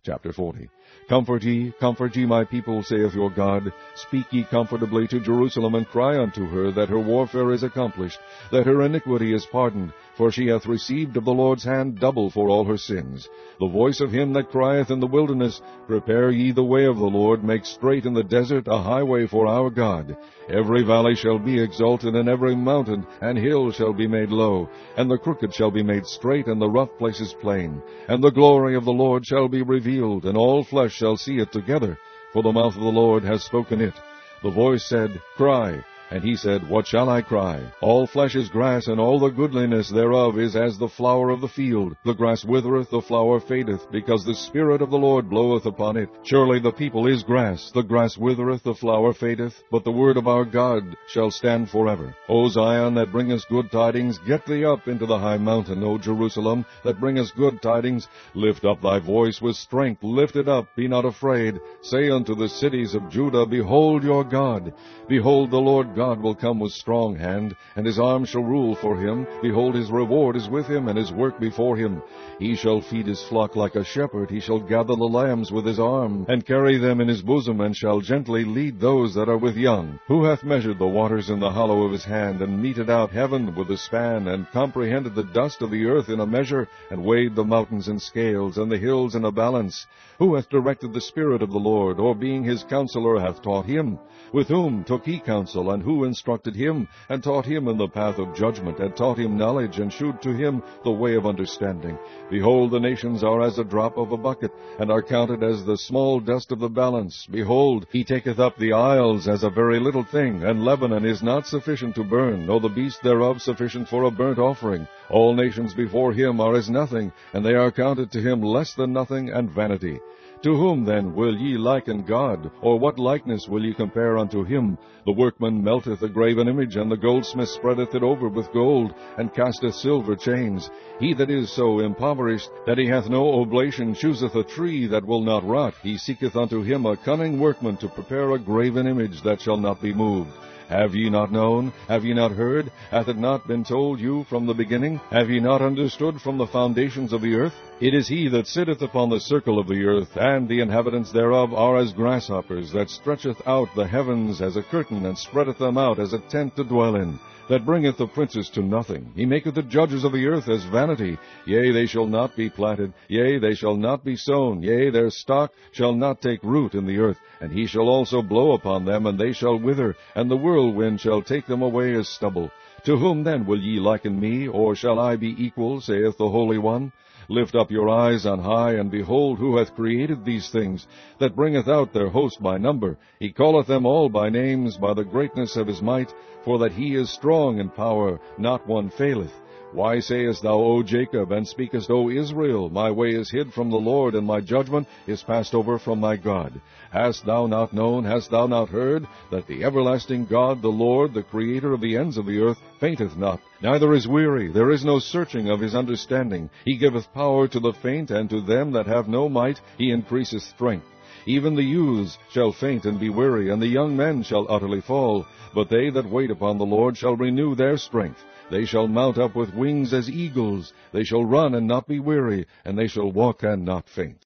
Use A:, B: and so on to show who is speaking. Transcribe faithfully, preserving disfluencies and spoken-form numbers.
A: Chapter forty. Comfort ye, comfort ye my people, saith your God. Speak ye comfortably to Jerusalem, and cry unto her, that her warfare is accomplished, that her iniquity is pardoned, for she hath received of the Lord's hand double for all her sins. The voice of him that crieth in the wilderness, Prepare ye the way of the Lord, make straight in the desert a highway for our God. Every valley shall be exalted, and every mountain and hill shall be made low, and the crooked shall be made straight, and the rough places plain. And the glory of the Lord shall be revealed, and all flesh shall see it together, for the mouth of the Lord has spoken it. The voice said, Cry. And he said, What shall I cry? All flesh is grass, and all the goodliness thereof is as the flower of the field. The grass withereth, the flower fadeth, because the Spirit of the Lord bloweth upon it. Surely the people is grass, the grass withereth, the flower fadeth, but the word of our God shall stand forever. O Zion, that bringest good tidings, get thee up into the high mountain. O Jerusalem, that bringest good tidings, lift up thy voice with strength, lift it up, be not afraid. Say unto the cities of Judah, Behold your God. Behold, the Lord God God will come with strong hand, and his arm shall rule for him. Behold, his reward is with him, and his work before him. He shall feed his flock like a shepherd. He shall gather the lambs with his arm, and carry them in his bosom, and shall gently lead those that are with young. Who hath measured the waters in the hollow of his hand, and meted out heaven with a span, and comprehended the dust of the earth in a measure, and weighed the mountains in scales, and the hills in a balance? Who hath directed the Spirit of the Lord, or being his counselor hath taught him? With whom took he counsel, and who instructed him, and taught him in the path of judgment, and taught him knowledge, and shewed to him the way of understanding? Behold, the nations are as a drop of a bucket, and are counted as the small dust of the balance. Behold, he taketh up the isles as a very little thing, and Lebanon is not sufficient to burn, nor the beast thereof sufficient for a burnt offering. All nations before him are as nothing, and they are counted to him less than nothing and vanity. To whom then will ye liken God, or what likeness will ye compare unto him? The workman melteth a graven image, and the goldsmith spreadeth it over with gold, and casteth silver chains. He that is so impoverished that he hath no oblation chooseth a tree that will not rot. He seeketh unto him a cunning workman to prepare a graven image that shall not be moved. Have ye not known? Have ye not heard? Hath it not been told you from the beginning? Have ye not understood from the foundations of the earth? It is he that sitteth upon the circle of the earth, and the inhabitants thereof are as grasshoppers, that stretcheth out the heavens as a curtain, and spreadeth them out as a tent to dwell in, that bringeth the princes to nothing. He maketh the judges of the earth as vanity. Yea, they shall not be planted, yea, they shall not be sown, yea, their stock shall not take root in the earth. And he shall also blow upon them, and they shall wither, and the whirlwind shall take them away as stubble. To whom then will ye liken me, or shall I be equal, saith the Holy One? Lift up your eyes on high, and behold who hath created these things, that bringeth out their host by number. He calleth them all by names, by the greatness of his might, for that he is strong in power, not one faileth. Why sayest thou, O Jacob, and speakest, O Israel, My way is hid from the Lord, and my judgment is passed over from my God? Hast thou not known, hast thou not heard, that the everlasting God, the Lord, the Creator of the ends of the earth, fainteth not, neither is weary, there is no searching of his understanding. He giveth power to the faint, and to them that have no might he increaseth strength. Even the youths shall faint and be weary, and the young men shall utterly fall. But they that wait upon the Lord shall renew their strength. They shall mount up with wings as eagles. They shall run and not be weary, and they shall walk and not faint.